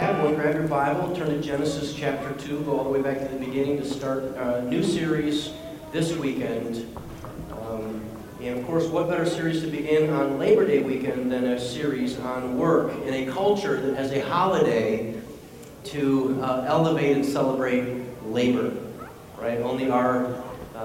have one, grab your Bible, turn to Genesis chapter 2, go all the way back to the beginning to start a new series this weekend. And of course, what better series to begin on Labor Day weekend than a series on work in a culture that has a holiday to elevate and celebrate labor, right? Only our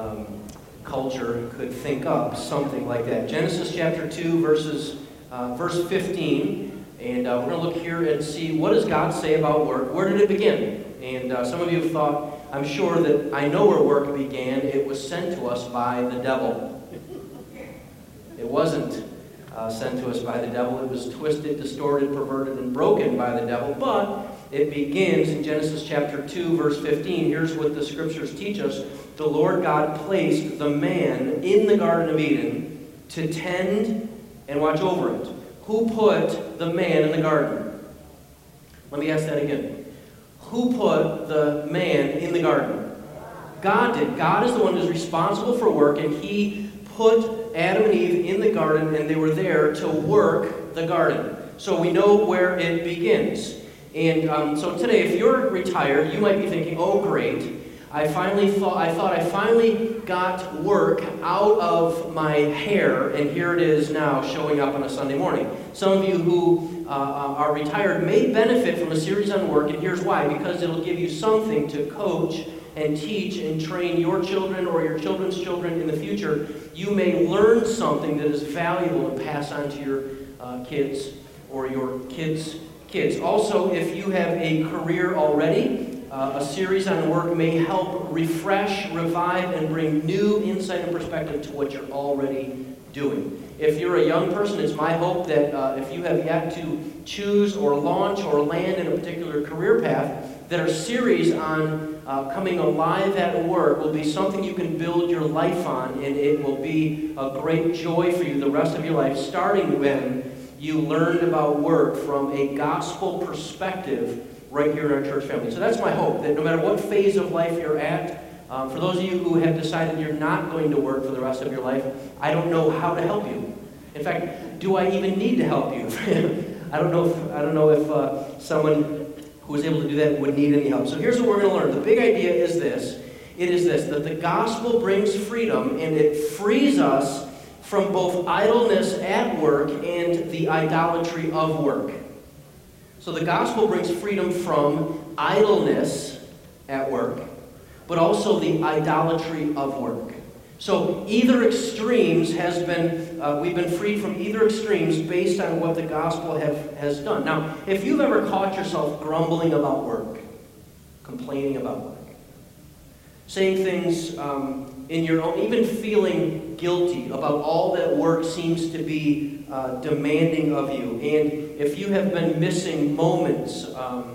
culture could think up something like that. Genesis chapter 2, verse 15. And we're going to look here and see, what does God say about work? Where did it begin? And some of you have thought, I'm sure that I know where work began. It was sent to us by the devil. It wasn't sent to us by the devil. It was twisted, distorted, perverted, and broken by the devil. But it begins in Genesis chapter 2, verse 15. Here's what the scriptures teach us. The Lord God placed the man in the Garden of Eden to tend and watch over it. Who put the man in the garden? Let me ask that again. Who put the man in the garden? God did. God is the one who's responsible for work, and He put Adam and Eve in the garden, and they were there to work the garden. So we know where it begins. And so today, if you're retired, you might be thinking, oh great, I thought I finally got work out of my hair, and here it is now showing up on a Sunday morning. Some of you who are retired may benefit from a series on work, and here's why. Because it'll give you something to coach and teach and train your children or your children's children in the future. You may learn something that is valuable to pass on to your kids or your kids' kids. Also, if you have a career already, a series on work may help refresh, revive, and bring new insight and perspective to what you're already doing. If you're a young person, it's my hope that if you have yet to choose or launch or land in a particular career path, that our series on coming alive at work will be something you can build your life on, and it will be a great joy for you the rest of your life, starting when you learned about work from a gospel perspective right here in our church family. So that's my hope, that no matter what phase of life you're at, for those of you who have decided you're not going to work for the rest of your life, I don't know how to help you. In fact, do I even need to help you? I don't know if someone who is able to do that would need any help. So here's what we're going to learn. The big idea is this. It is this, that the gospel brings freedom, and it frees us from both idleness at work and the idolatry of work. So the gospel brings freedom from idleness at work, but also the idolatry of work. So either extremes we've been freed from either extremes based on what the gospel has done. Now, if you've ever caught yourself grumbling about work, complaining about work, saying things in your own, even feeling guilty about all that work seems to be demanding of you, and if you have been missing moments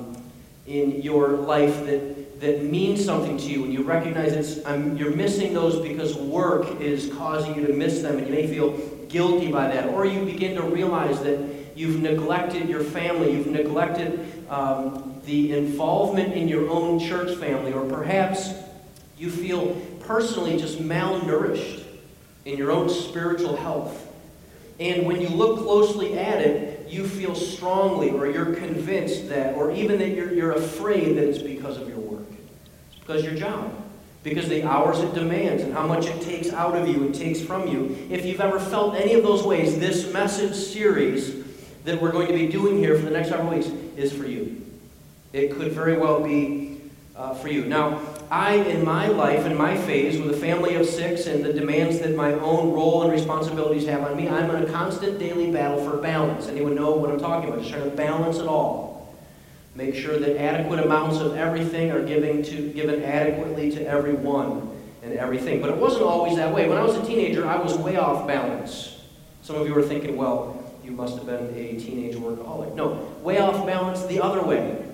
in your life that mean something to you, and you recognize you're missing those because work is causing you to miss them, and you may feel guilty by that, or you begin to realize that you've neglected your family, you've neglected the involvement in your own church family, or perhaps you feel personally just malnourished in your own spiritual health. And when you look closely at it, you feel strongly, or you're convinced that, or even that you're afraid that it's because of your work. It's because of your job. Because the hours it demands and how much it takes out of you and takes from you. If you've ever felt any of those ways, this message series that we're going to be doing here for the next several weeks is for you. It could very well be for you. Now, in my life, in my phase, with a family of 6 and the demands that my own role and responsibilities have on me, I'm in a constant daily battle for balance. Anyone know what I'm talking about? Just trying to balance it all. Make sure that adequate amounts of everything are given adequately to everyone and everything. But it wasn't always that way. When I was a teenager, I was way off balance. Some of you are thinking, well, you must have been a teenage workaholic. No, way off balance the other way.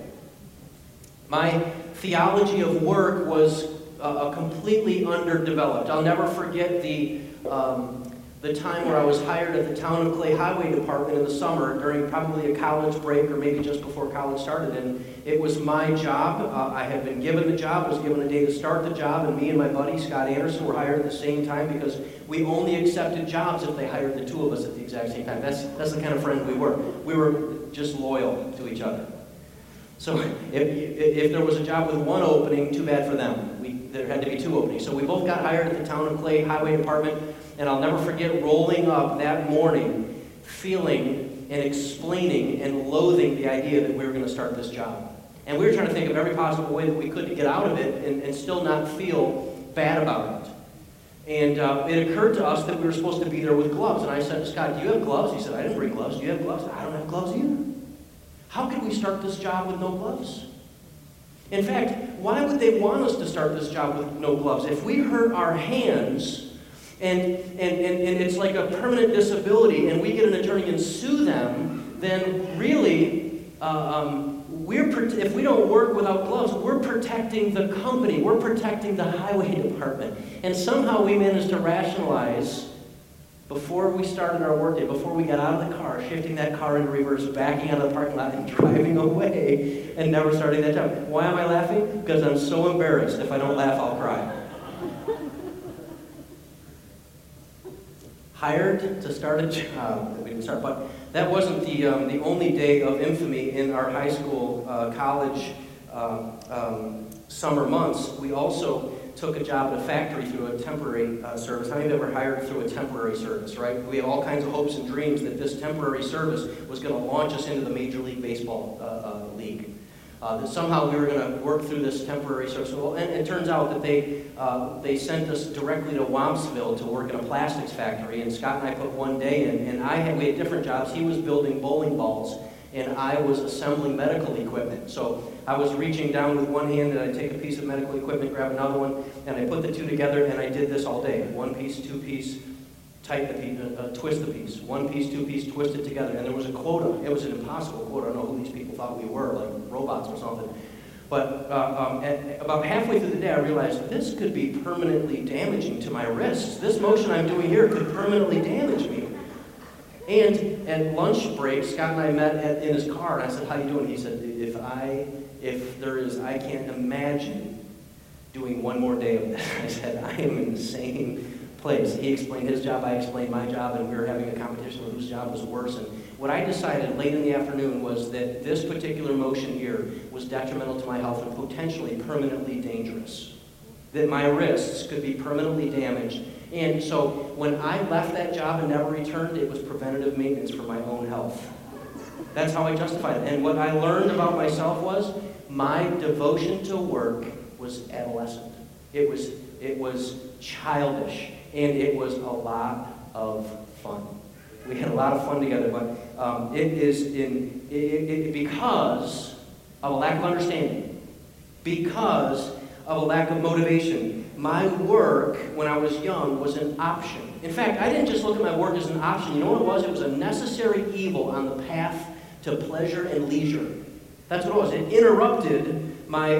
My theology of work was completely underdeveloped. I'll never forget the time where I was hired at the Town of Clay Highway Department in the summer during probably a college break or maybe just before college started. And it was my job. I had been given the job, was given a day to start the job, and me and my buddy Scott Anderson were hired at the same time because we only accepted jobs if they hired the two of us at the exact same time. That's the kind of friend we were. We were just loyal to each other. So if there was a job with one opening, too bad for them. There had to be 2 openings. So we both got hired at the Town and Clay Highway Department, and I'll never forget rolling up that morning, feeling and explaining and loathing the idea that we were going to start this job. And we were trying to think of every possible way that we could to get out of it and still not feel bad about it. And it occurred to us that we were supposed to be there with gloves. And I said to Scott, do you have gloves? He said, I didn't bring gloves. Do you have gloves? I don't have gloves either. How could we start this job with no gloves? In fact, why would they want us to start this job with no gloves? If we hurt our hands and it's like a permanent disability and we get an attorney and sue them, then really, if we don't work without gloves, we're protecting the company. We're protecting the highway department. And somehow we managed to rationalize before we started our workday, before we got out of the car, shifting that car into reverse, backing out of the parking lot and driving away and never starting that job. Why am I laughing? Because I'm so embarrassed. If I don't laugh, I'll cry. Hired to start a job that we didn't start, but that wasn't the only day of infamy in our high school, college summer months. We also took a job at a factory through a temporary service. How many of you ever hired through a temporary service, right? We had all kinds of hopes and dreams that this temporary service was going to launch us into the Major League Baseball league. That somehow we were going to work through this temporary service. Well, and it turns out that they sent us directly to Wampsville to work in a plastics factory. And Scott and I put one day in, and we had different jobs. He was building bowling balls, and I was assembling medical equipment. So I was reaching down with one hand, and I'd take a piece of medical equipment, grab another one, and I put the 2 together, and I did this all day. 1 piece, 2 piece, tighten the piece, twist the piece. 1 piece, 2 piece, twist it together. And there was a quota. It was an impossible quota. I don't know who these people thought we were, like robots or something. But about halfway through the day, I realized this could be permanently damaging to my wrists. This motion I'm doing here could permanently damage me. And at lunch break, Scott and I met in his car, and I said, how you doing? He said, I can't imagine doing one more day of this. I said, I am in the same place. He explained his job, I explained my job, and we were having a competition with whose job was worse. And what I decided late in the afternoon was that this particular motion here was detrimental to my health and potentially permanently dangerous. That my wrists could be permanently damaged. And so when I left that job and never returned, it was preventative maintenance for my own health. That's how I justified it. And what I learned about myself was my devotion to work was adolescent. It was childish, and it was a lot of fun. We had a lot of fun together, but because of a lack of understanding, because of a lack of motivation. My work, when I was young, was an option. In fact, I didn't just look at my work as an option. You know what it was? It was a necessary evil on the path to pleasure and leisure. That's what it was. It interrupted my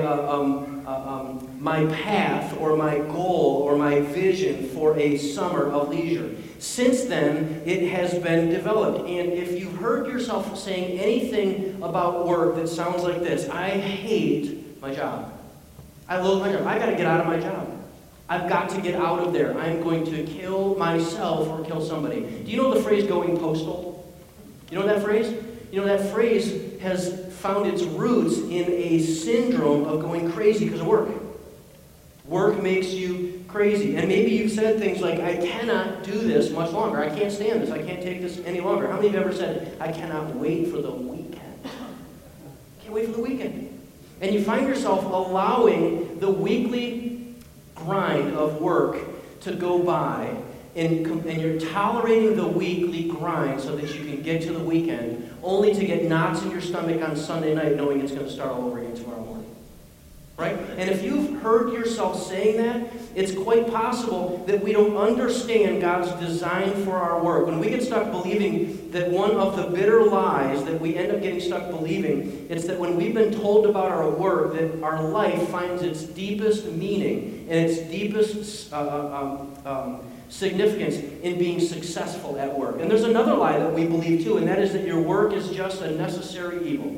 my path or my goal or my vision for a summer of leisure. Since then, it has been developed. And if you've heard yourself saying anything about work that sounds like this, I hate my job. I loathe my job. I got to get out of my job. I've got to get out of there. I'm going to kill myself or kill somebody. Do you know the phrase going postal? You know that phrase? You know that phrase has found its roots in a syndrome of going crazy because of work. Work makes you crazy. And maybe you've said things like, I cannot do this much longer. I can't stand this. I can't take this any longer. How many of you have ever said, I cannot wait for the weekend? Can't wait for the weekend. And you find yourself allowing the weekly grind of work to go by, and you're tolerating the weekly grind so that you can get to the weekend, only to get knots in your stomach on Sunday night knowing it's going to start all over again tomorrow morning. Right? And if you've heard yourself saying that, it's quite possible that we don't understand God's design for our work. When we get stuck believing that one of the bitter lies that we end up getting stuck believing, it's that when we've been told about our work, that our life finds its deepest meaning and its deepest significance in being successful at work. And there's another lie that we believe too, and that is that your work is just a necessary evil.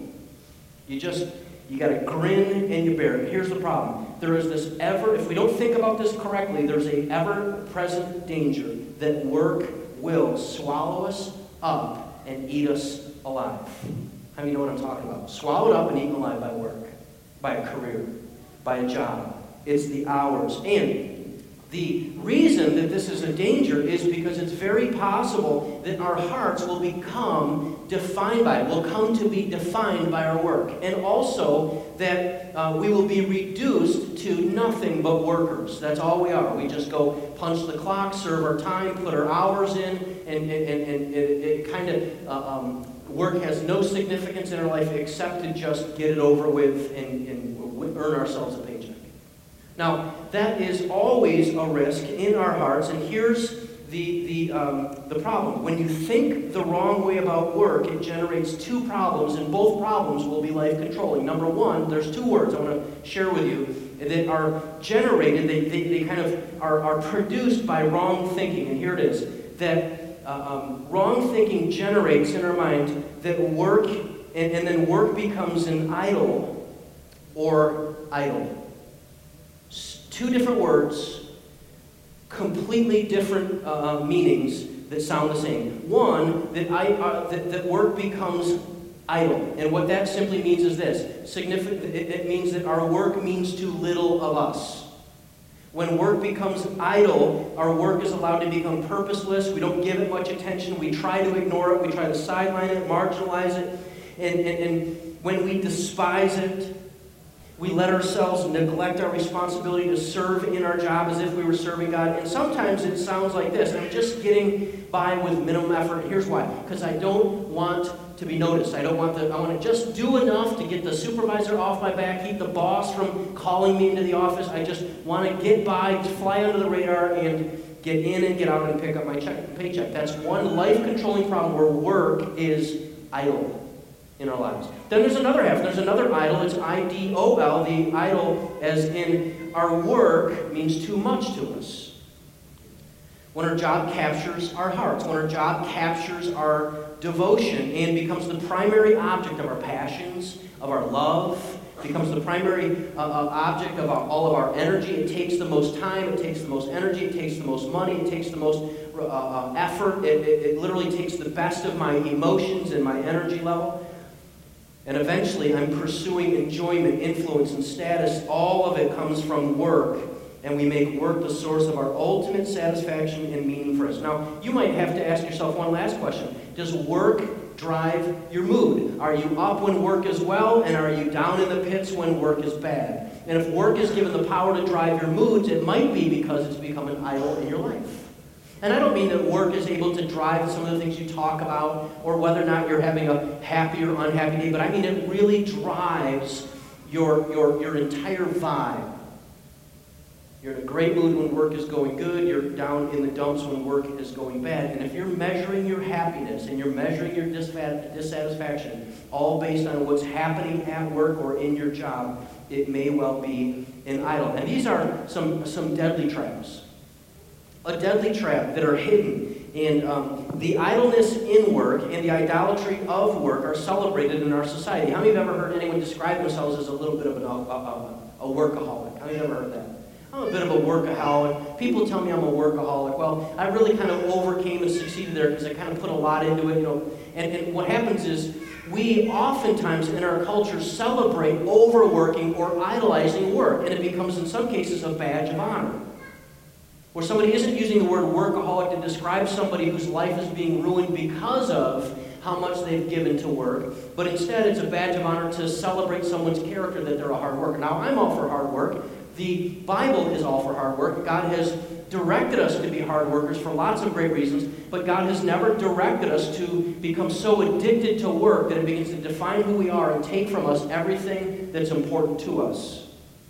You got to grin and you bear it. Here's the problem. There is this if we don't think about this correctly, there's an ever-present danger that work will swallow us up and eat us alive. How many know what I'm talking about? Swallowed up and eaten alive by work, by a career, by a job. It's the hours. And the reason that this is a danger is because it's very possible that our hearts will become defined by it, will come to be defined by our work. And also that we will be reduced to nothing but workers. That's all we are. We just go punch the clock, serve our time, put our hours in, and it kind of... work has no significance in our life except to just get it over with and earn ourselves a paycheck. Now, that is always a risk in our hearts, and here's the problem. When you think the wrong way about work, it generates two problems, and both problems will be life-controlling. Number one, there's two words I want to share with you that are generated, they kind of are produced by wrong thinking, and here it is, that wrong thinking generates in our mind that work, and then work becomes an idol or idol. Two different words, completely different meanings that sound the same. One, that work becomes idol. And what that simply means is this. It means that our work means too little of us. When work becomes idle, our work is allowed to become purposeless. We don't give it much attention. We try to ignore it. We try to sideline it, marginalize it. And when we despise it, we let ourselves neglect our responsibility to serve in our job as if we were serving God. And sometimes it sounds like this. I'm just getting by with minimum effort. Here's why. Because I don't want to be noticed. I want to just do enough to get the supervisor off my back, keep the boss from calling me into the office. I just want to get by, fly under the radar, and get in and get out and pick up my paycheck. That's one life-controlling problem where work is idle in our lives. Then there's another half. There's another idol. It's I-D-O-L. The idol, as in our work, means too much to us. When our job captures our hearts, when our job captures our devotion and becomes the primary object of our passions, of our love, becomes the primary object of all of our energy. It takes the most time, it takes the most energy, it takes the most money, it takes the most effort. It literally takes the best of my emotions and my energy level. And eventually I'm pursuing enjoyment, influence, and status. All of it comes from work. And we make work the source of our ultimate satisfaction and meaning for us. Now, you might have to ask yourself one last question. Does work drive your mood? Are you up when work is well, and are you down in the pits when work is bad? And if work is given the power to drive your moods, it might be because it's become an idol in your life. And I don't mean that work is able to drive some of the things you talk about, or whether or not you're having a happy or unhappy day, but I mean it really drives your entire vibe. You're in a great mood when work is going good. You're down in the dumps when work is going bad. And if you're measuring your happiness and you're measuring your dissatisfaction all based on what's happening at work or in your job, it may well be an idol. And these are some deadly traps. A deadly trap that are hidden. And the idleness in work and the idolatry of work are celebrated in our society. How many have ever heard anyone describe themselves as a little bit of a workaholic? How many have ever heard that? I'm a bit of a workaholic. People tell me I'm a workaholic. Well, I really kind of overcame and succeeded there because I kind of put a lot into it, And what happens is we oftentimes in our culture celebrate overworking or idolizing work, and it becomes in some cases a badge of honor. Where somebody isn't using the word workaholic to describe somebody whose life is being ruined because of how much they've given to work, but instead it's a badge of honor to celebrate someone's character that they're a hard worker. Now, I'm all for hard work. The Bible is all for hard work. God has directed us to be hard workers for lots of great reasons, but God has never directed us to become so addicted to work that it begins to define who we are and take from us everything that's important to us,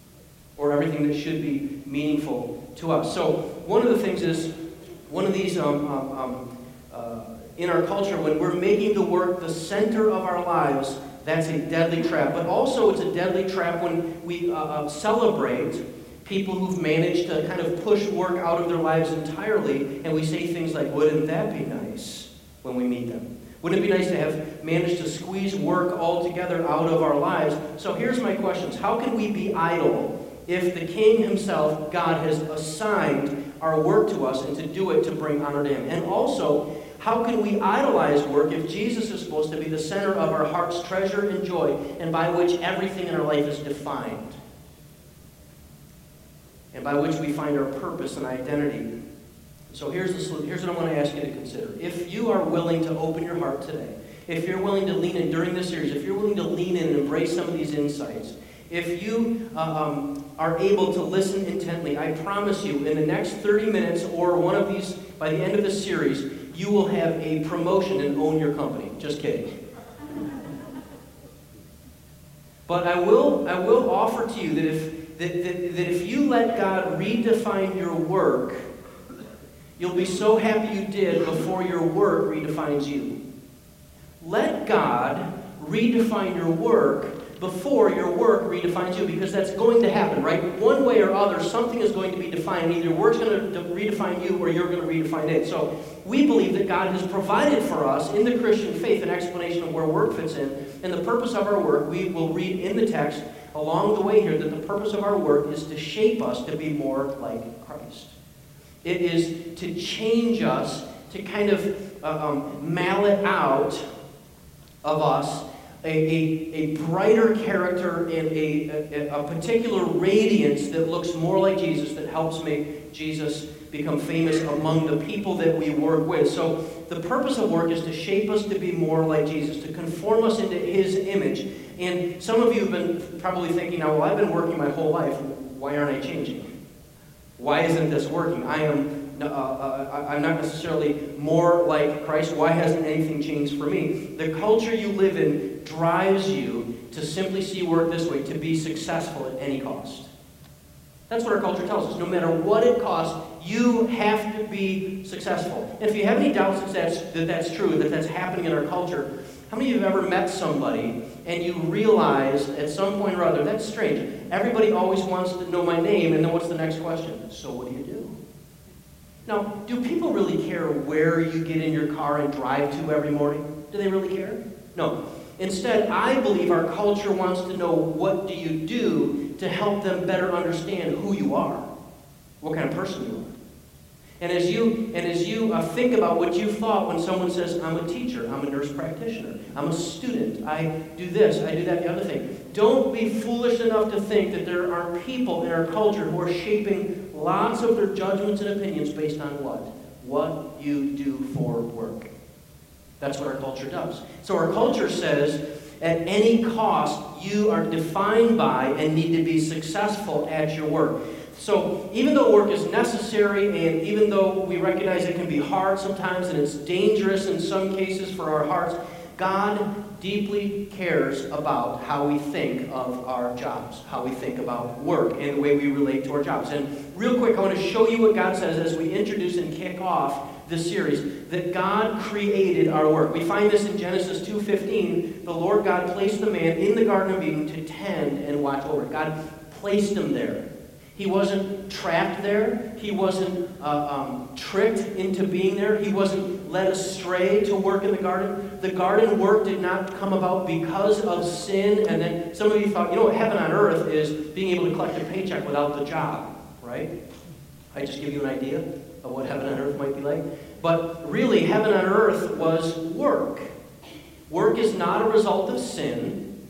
or everything that should be meaningful to us. So one of the things is, one of these in our culture, when we're making the work the center of our lives, that's a deadly trap. But also it's a deadly trap when we celebrate people who've managed to kind of push work out of their lives entirely, and we say things like, wouldn't that be nice, when we meet them? Wouldn't it be nice to have managed to squeeze work altogether out of our lives? So here's my questions. How can we be idle if the King himself, God, has assigned our work to us and to do it to bring honor to him? And also, How can we idolize work if Jesus is supposed to be the center of our heart's treasure and joy, and by which everything in our life is defined? And by which we find our purpose and identity. So here's what I want to ask you to consider. If you are willing to open your heart today, if you're willing to lean in during this series, if you're willing to lean in and embrace some of these insights, if you are able to listen intently, I promise you, in the next 30 minutes or one of these, by the end of this series, you will have a promotion and own your company. Just kidding. But I will offer to you that if you let God redefine your work, you'll be so happy you did before your work redefines you. Let God redefine your work before your work redefines you, because that's going to happen, right? One way or other, something is going to be defined. Either your work's going to redefine you or you're going to redefine it. So we believe that God has provided for us in the Christian faith an explanation of where work fits in. And the purpose of our work, we will read in the text along the way here that the purpose of our work is to shape us to be more like Christ. It is to change us, to kind of mallet out of us a brighter character and a particular radiance that looks more like Jesus, that helps make Jesus become famous among the people that we work with. So the purpose of work is to shape us to be more like Jesus, to conform us into His image. And some of you have been probably thinking, now, well, I've been working my whole life. Why aren't I changing? Why isn't this working? I'm not necessarily more like Christ. Why hasn't anything changed for me? The culture you live in drives you to simply see work this way, to be successful at any cost. That's what our culture tells us. No matter what it costs, you have to be successful. And if you have any doubts that that's true, that that's happening in our culture, how many of you have ever met somebody and you realize at some point or other, that's strange. Everybody always wants to know my name, and then what's the next question? So what do you do? Now, do people really care where you get in your car and drive to every morning? Do they really care? No. Instead, I believe our culture wants to know, what do you do to help them better understand who you are, what kind of person you are. And as you think about what you thought when someone says, I'm a teacher, I'm a nurse practitioner, I'm a student, I do this, I do that, the other thing. Don't be foolish enough to think that there are people in our culture who are shaping lots of their judgments and opinions based on what? What you do for work. That's what our culture does. So our culture says, at any cost, you are defined by and need to be successful at your work. So even though work is necessary, and even though we recognize it can be hard sometimes and it's dangerous in some cases for our hearts, God deeply cares about how we think of our jobs, how we think about work, and the way we relate to our jobs. And real quick, I want to show you what God says as we introduce and kick off this series, that God created our work. We find this in Genesis 2:15. The Lord God placed the man in the Garden of Eden to tend and watch over it. God placed him there. He wasn't trapped there. He wasn't tricked into being there. He wasn't led astray to work in the garden. The garden work did not come about because of sin. And then some of you thought, what heaven on earth is being able to collect a paycheck without the job, right? I just give you an idea of what heaven on earth might be like. But really, heaven on earth was work. Work is not a result of sin.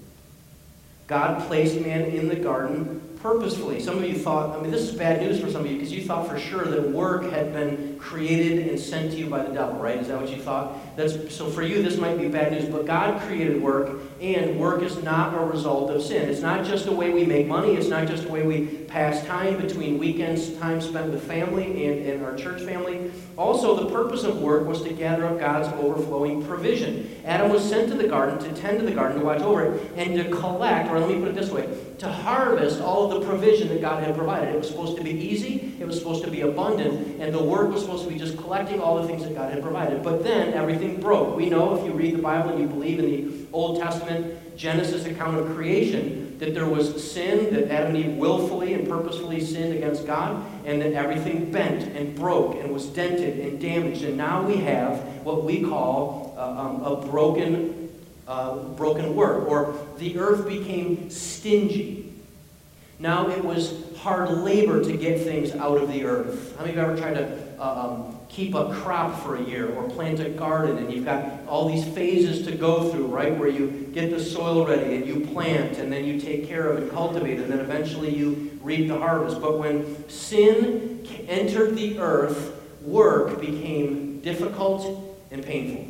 God placed man in the garden purposefully. Some of you thought, this is bad news for some of you, because you thought for sure that work had been created and sent to you by the devil, right? Is that what you thought? So for you, this might be bad news, but God created work, and work is not a result of sin. It's not just a way we make money. It's not just a way we pass time between weekends, time spent with family and our church family. Also, the purpose of work was to gather up God's overflowing provision. Adam was sent to the garden to tend to the garden, to watch over it, and to collect, or let me put it this way, to harvest all of the provision that God had provided. It was supposed to be easy, it was supposed to be abundant, and the work was supposed to be just collecting all the things that God had provided. But then everything broke. We know, if you read the Bible and you believe in the Old Testament Genesis account of creation, that there was sin, that Adam and Eve willfully and purposefully sinned against God, and that everything bent and broke and was dented and damaged. And now we have what we call a broken work, or the earth became stingy. Now it was hard labor to get things out of the earth. How many of you ever tried to keep a crop for a year or plant a garden, and you've got all these phases to go through, right, where you get the soil ready and you plant and then you take care of and cultivate and then eventually you reap the harvest. But when sin entered the earth, work became difficult and painful,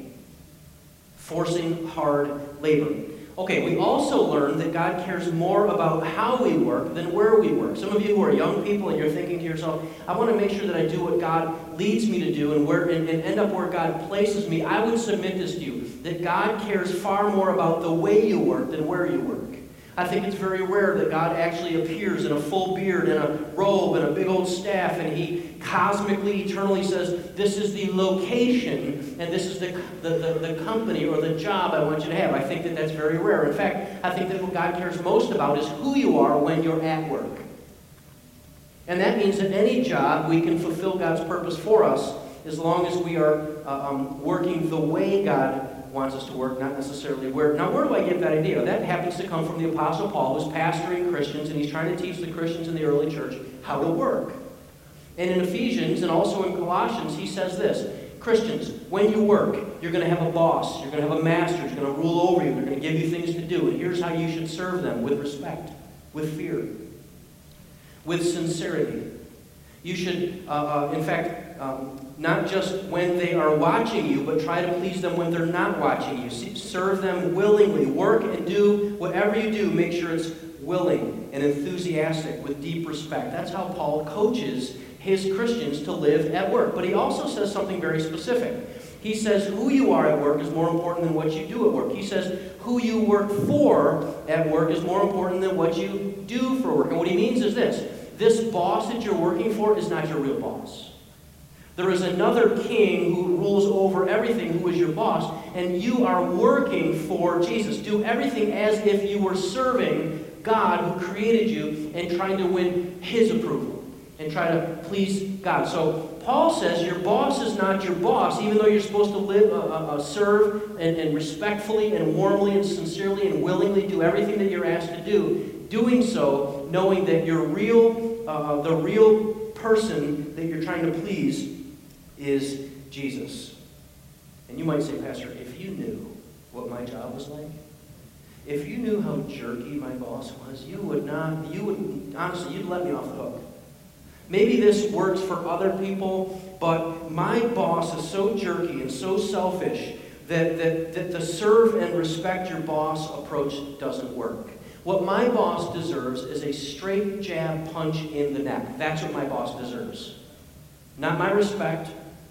forcing hard labor. Okay, we also learned that God cares more about how we work than where we work. Some of you who are young people and you're thinking to yourself, I want to make sure that I do what God leads me to do and end up where God places me. I would submit this to you, that God cares far more about the way you work than where you work. I think it's very rare that God actually appears in a full beard and a robe and a big old staff, and he cosmically, eternally says, this is the location and this is the company or the job I want you to have. I think that that's very rare. In fact, I think that what God cares most about is who you are when you're at work. And that means that any job, we can fulfill God's purpose for us as long as we are working the way God wants us to work, not necessarily where. Now, where do I get that idea? That happens to come from the Apostle Paul, who's pastoring Christians, and he's trying to teach the Christians in the early church how to work. And in Ephesians and also in Colossians, he says this: Christians, when you work, you're going to have a boss, you're going to have a master, who's going to rule over you, they're going to give you things to do, and here's how you should serve them: with respect, with fear, with sincerity. You should, in fact, not just when they are watching you, but try to please them when they're not watching you. Serve them willingly. Work and do whatever you do. Make sure it's willing and enthusiastic with deep respect. That's how Paul coaches his Christians to live at work. But he also says something very specific. He says who you are at work is more important than what you do at work. He says who you work for at work is more important than what you do for work. And what he means is this: this boss that you're working for is not your real boss. There is another king who rules over everything, who is your boss, and you are working for Jesus. Do everything as if you were serving God who created you and trying to win his approval and try to please God. So Paul says your boss is not your boss, even though you're supposed to live, serve and respectfully and warmly and sincerely and willingly do everything that you're asked to do. Doing so, knowing that your the real person that you're trying to please is Jesus. And you might say, Pastor, if you knew what my job was like, if you knew how jerky my boss was, honestly, you'd let me off the hook. Maybe this works for other people, but my boss is so jerky and so selfish that the serve and respect your boss approach doesn't work. What my boss deserves is a straight jab punch in the neck. That's what my boss deserves. Not my respect,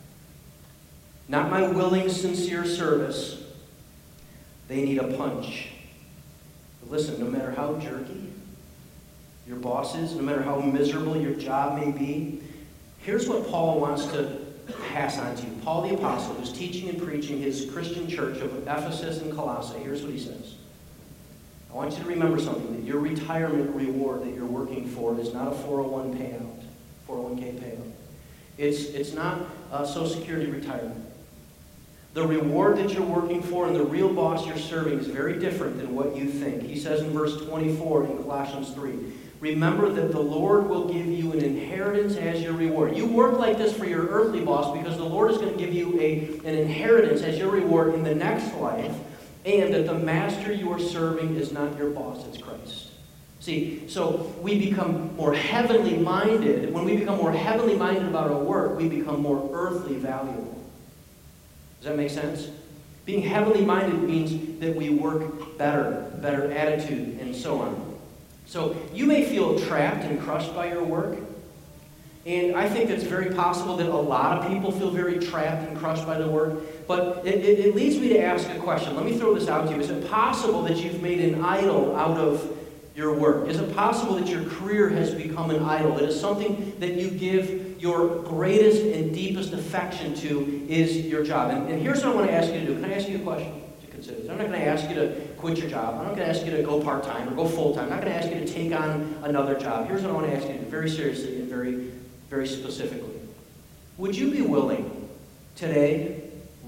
not my willing, sincere service. They need a punch. But listen, no matter how jerky your boss is, no matter how miserable your job may be, here's what Paul wants to pass on to you. Paul the Apostle, who's teaching and preaching his Christian church of Ephesus and Colossae, here's what he says. I want you to remember something, that your retirement reward that you're working for is not a 401k payout. It's not Social Security retirement. The reward that you're working for and the real boss you're serving is very different than what you think. He says in verse 24 in Colossians 3, remember that the Lord will give you an inheritance as your reward. You work like this for your earthly boss because the Lord is going to give you an inheritance as your reward in the next life, and that the master you are serving is not your boss, it's Christ. See, so we become more heavenly minded. When we become more heavenly minded about our work, we become more earthly valuable. Does that make sense? Being heavenly minded means that we work better attitude, and so on. So you may feel trapped and crushed by your work. And I think it's very possible that a lot of people feel very trapped and crushed by their work. But it leads me to ask a question. Let me throw this out to you. Is it possible that you've made an idol out of your work? Is it possible that your career has become an idol? That is something that you give your greatest and deepest affection to is your job. And here's what I want to ask you to do. Can I ask you a question to consider? I'm not going to ask you to quit your job. I'm not going to ask you to go part-time or go full-time. I'm not going to ask you to take on another job. Here's what I want to ask you to do, very seriously and very, very specifically. Would you be willing today,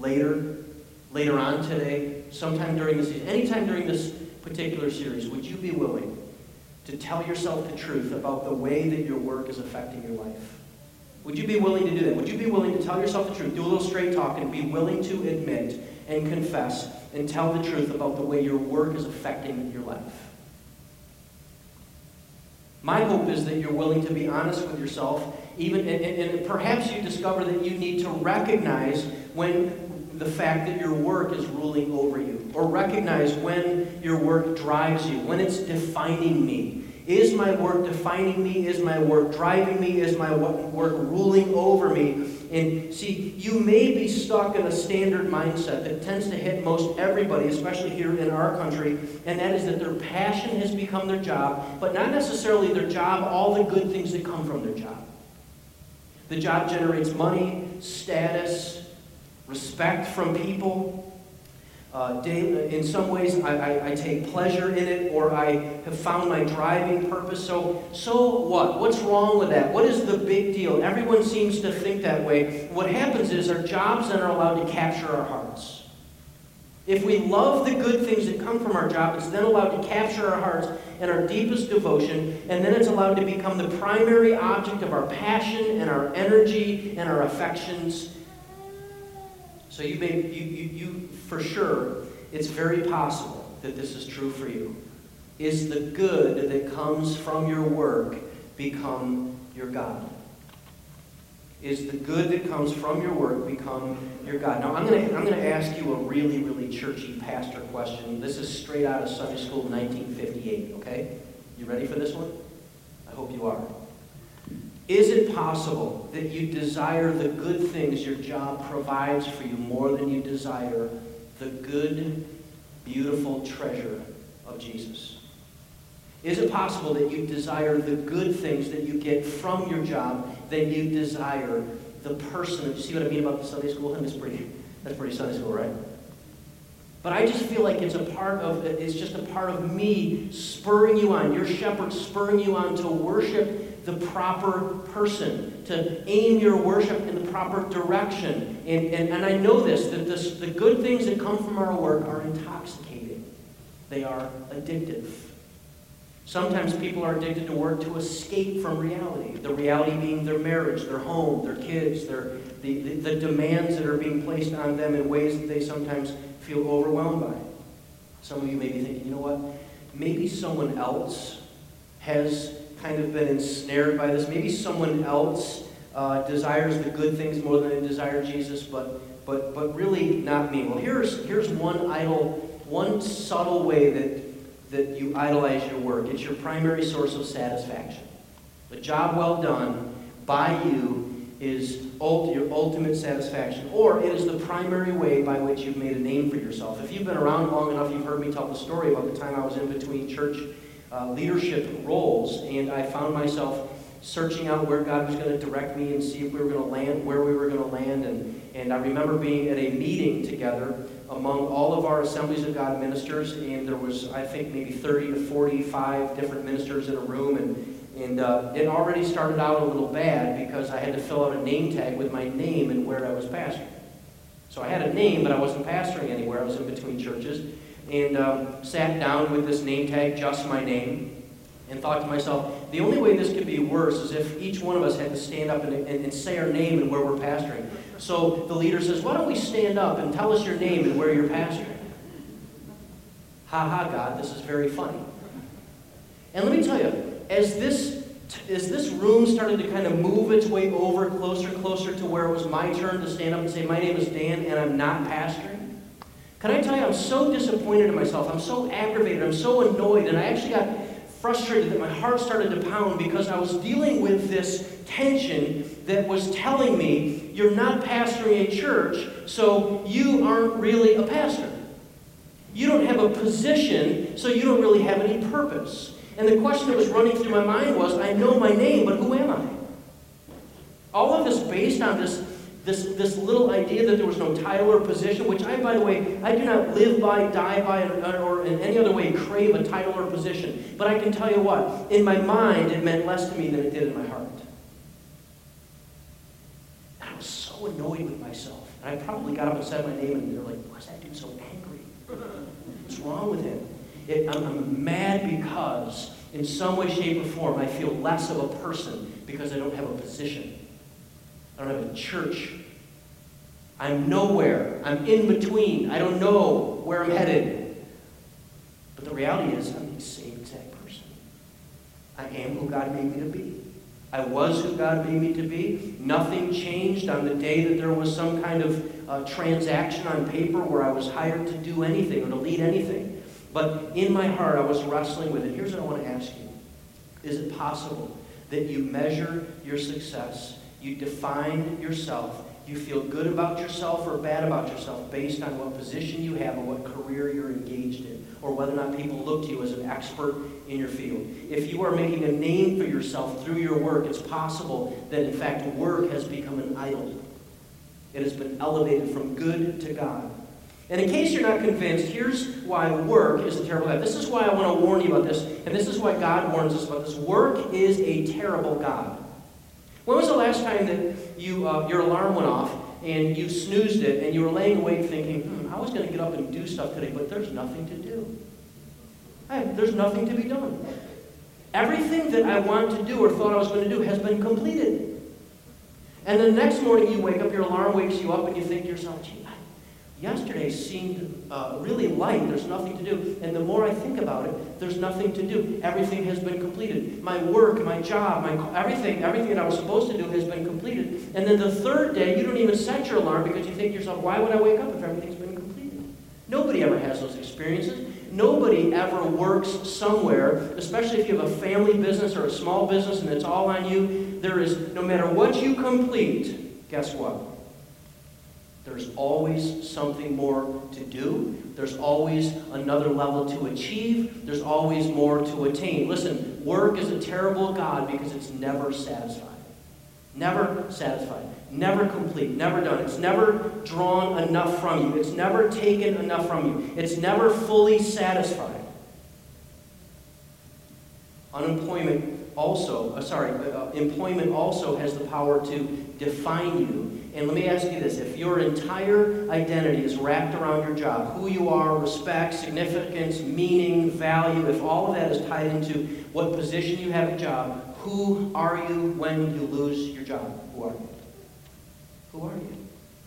later on today, sometime during the season, anytime during this particular series, would you be willing to tell yourself the truth about the way that your work is affecting your life? Would you be willing to do that? Would you be willing to tell yourself the truth, do a little straight talk, and be willing to admit and confess and tell the truth about the way your work is affecting your life? My hope is that you're willing to be honest with yourself, and perhaps you discover that you need to recognize when the fact that your work is ruling over you, or recognize when your work drives you, when it's defining me. Is my work defining me? Is my work driving me? Is my work ruling over me? And see, you may be stuck in a standard mindset that tends to hit most everybody, especially here in our country, and that is that their passion has become their job, but not necessarily their job, all the good things that come from their job. The job generates money, status, respect from people. In some ways, I take pleasure in it, or I have found my driving purpose. So what? What's wrong with that? What is the big deal? Everyone seems to think that way. What happens is our jobs then are allowed to capture our hearts. If we love the good things that come from our job, it's then allowed to capture our hearts and our deepest devotion, and then it's allowed to become the primary object of our passion and our energy and our affections. So you for sure, it's very possible that this is true for you. Is the good that comes from your work become your God? Is the good that comes from your work become your God? Now, I'm going to ask you a really, really churchy pastor question. This is straight out of Sunday School 1958, okay? You ready for this one? I hope you are. Is it possible that you desire the good things your job provides for you more than you desire the good, beautiful treasure of Jesus? Is it possible that you desire the good things that you get from your job than you desire the person? You see what I mean about the Sunday school thing? That's pretty Sunday school, right? But I just feel like it's just a part of me spurring you on, your shepherd spurring you on to worship the proper person, to aim your worship in the proper direction. And I know this, that the good things that come from our work are intoxicating. They are addictive. Sometimes people are addicted to work to escape from reality. The reality being their marriage, their home, their kids, the demands that are being placed on them in ways that they sometimes feel overwhelmed by. Some of you may be thinking, you know what? Maybe someone else has kind of been ensnared by this. Maybe someone else desires the good things more than they desire Jesus, but really not me. Well, here's one subtle way that you idolize your work. It's your primary source of satisfaction. The job well done by you is your ultimate satisfaction, or it is the primary way by which you've made a name for yourself. If you've been around long enough, you've heard me tell the story about the time I was in between church leadership roles, and I found myself searching out where God was going to direct me and see if we were going to land, where we were going to land. And I remember being at a meeting together among all of our Assemblies of God ministers, and there was, I think, maybe 30 to 45 different ministers in a room, and it already started out a little bad because I had to fill out a name tag with my name and where I was pastoring. So I had a name, but I wasn't pastoring anywhere. I was in between churches. And sat down with this name tag, just my name, and thought to myself, the only way this could be worse is if each one of us had to stand up and say our name and where we're pastoring. So the leader says, why don't we stand up and tell us your name and where you're pastoring? Ha ha, God, this is very funny. And let me tell you, as this room started to kind of move its way over closer and closer to where it was my turn to stand up and say, my name is Dan and I'm not pastoring, can I tell you, I'm so disappointed in myself. I'm so aggravated. I'm so annoyed. And I actually got frustrated that my heart started to pound because I was dealing with this tension that was telling me, you're not pastoring a church, so you aren't really a pastor. You don't have a position, so you don't really have any purpose. And the question that was running through my mind was, I know my name, but who am I? All of this based on this little idea that there was no title or position, which I, by the way, I do not live by, die by, or in any other way crave a title or position. But I can tell you what, in my mind, it meant less to me than it did in my heart. And I was so annoyed with myself. And I probably got up and said my name, and they're like, why is that dude so angry? What's wrong with him? I'm mad because in some way, shape, or form I feel less of a person because I don't have a position. I don't have a church. I'm nowhere. I'm in between. I don't know where I'm headed. But the reality is I'm the same exact person. I am who God made me to be. I was who God made me to be. Nothing changed on the day that there was some kind of transaction on paper where I was hired to do anything or to lead anything. But in my heart, I was wrestling with it. Here's what I want to ask you. Is it possible that you measure your success, you define yourself, you feel good about yourself or bad about yourself based on what position you have or what career you're engaged in, or whether or not people look to you as an expert in your field? If you are making a name for yourself through your work, it's possible that, in fact, work has become an idol. It has been elevated from good to God. And in case you're not convinced, here's why work is a terrible God. This is why I want to warn you about this, and this is why God warns us about this. Work is a terrible God. When was the last time that your alarm went off and you snoozed it and you were laying awake thinking, I was going to get up and do stuff today, but there's nothing to do. There's nothing to be done. Everything that I wanted to do or thought I was going to do has been completed. And the next morning you wake up, your alarm wakes you up, and you think to yourself, gee, yesterday seemed really light. There's nothing to do. And the more I think about it, there's nothing to do. Everything has been completed. My work, my job, everything that I was supposed to do has been completed. And then the third day, you don't even set your alarm because you think to yourself, why would I wake up if everything's been completed? Nobody ever has those experiences. Nobody ever works somewhere, especially if you have a family business or a small business and it's all on you. There is, no matter what you complete, guess what? There's always something more to do. There's always another level to achieve. There's always more to attain. Listen, work is a terrible God because it's never satisfied. Never satisfied. Never complete. Never done. It's never drawn enough from you. It's never taken enough from you. It's never fully satisfied. Employment also has the power to define you. And let me ask you this. If your entire identity is wrapped around your job, who you are, respect, significance, meaning, value, if all of that is tied into what position you have at job, who are you when you lose your job? Who are you? Who are you?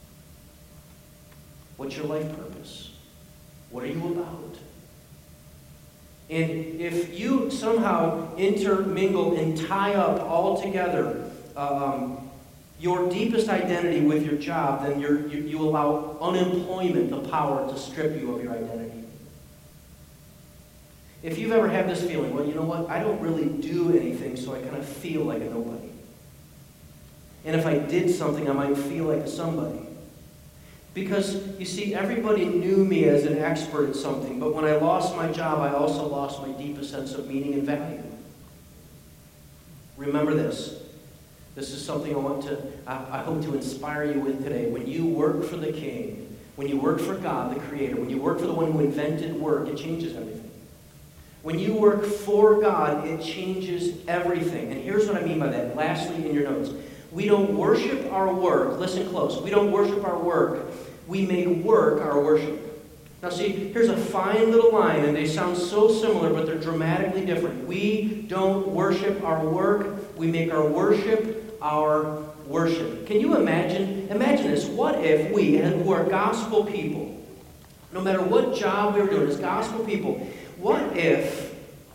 What's your life purpose? What are you about? And if you somehow intermingle and tie up all together your deepest identity with your job, then you allow unemployment the power to strip you of your identity. If you've ever had this feeling, well, you know what, I don't really do anything, so I kind of feel like a nobody. And if I did something, I might feel like a somebody. Because, you see, everybody knew me as an expert at something, but when I lost my job, I also lost my deepest sense of meaning and value. Remember this. This is something I hope to inspire you with today. When you work for the King, when you work for God, the Creator, when you work for the one who invented work, it changes everything. When you work for God, it changes everything. And here's what I mean by that. Lastly, in your notes, we don't worship our work. Listen close. We don't worship our work. We make work our worship. Now see, here's a fine little line, and they sound so similar, but they're dramatically different. We don't worship our work. We make our worship our worship. Can you imagine? Imagine this. What if we, who are gospel people, no matter what job we were doing as gospel people, what if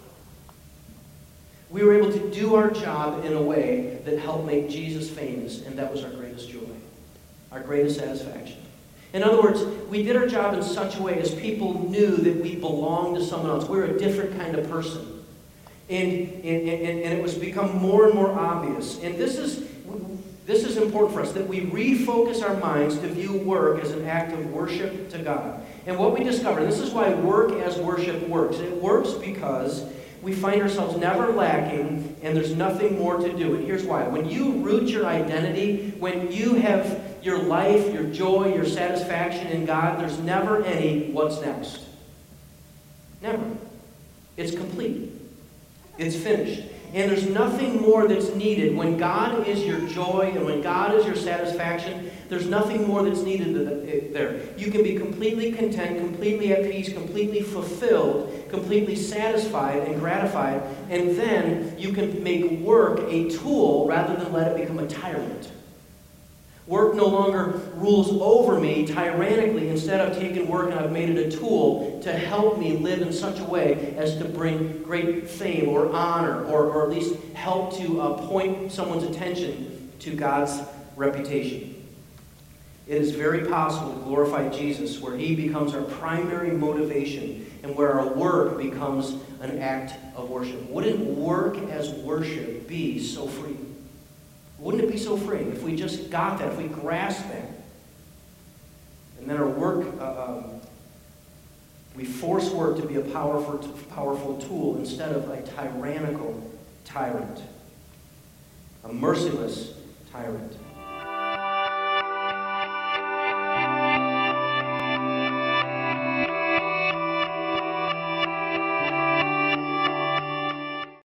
we were able to do our job in a way that helped make Jesus famous, and that was our greatest joy, our greatest satisfaction? In other words, we did our job in such a way as people knew that we belonged to someone else. We're a different kind of person. And it was become more and more obvious. And this is important for us, that we refocus our minds to view work as an act of worship to God. And what we discover, this is why work as worship works. It works because we find ourselves never lacking and there's nothing more to do. And here's why. When you root your identity, when you have your life, your joy, your satisfaction in God, there's never any what's next. Never. It's complete. It's finished. And there's nothing more that's needed. When God is your joy and when God is your satisfaction, there's nothing more that's needed there. You can be completely content, completely at peace, completely fulfilled, completely satisfied and gratified, and then you can make work a tool rather than let it become a tyrant. Work no longer rules over me tyrannically. Instead, I've taken work and I've made it a tool to help me live in such a way as to bring great fame or honor, or at least help to point someone's attention to God's reputation. It is very possible to glorify Jesus where he becomes our primary motivation and where our work becomes an act of worship. Wouldn't work as worship be so free? Wouldn't it be so freeing if we just got that, if we grasped that? And then our work, we force work to be a powerful tool instead of a tyrannical tyrant, a merciless tyrant.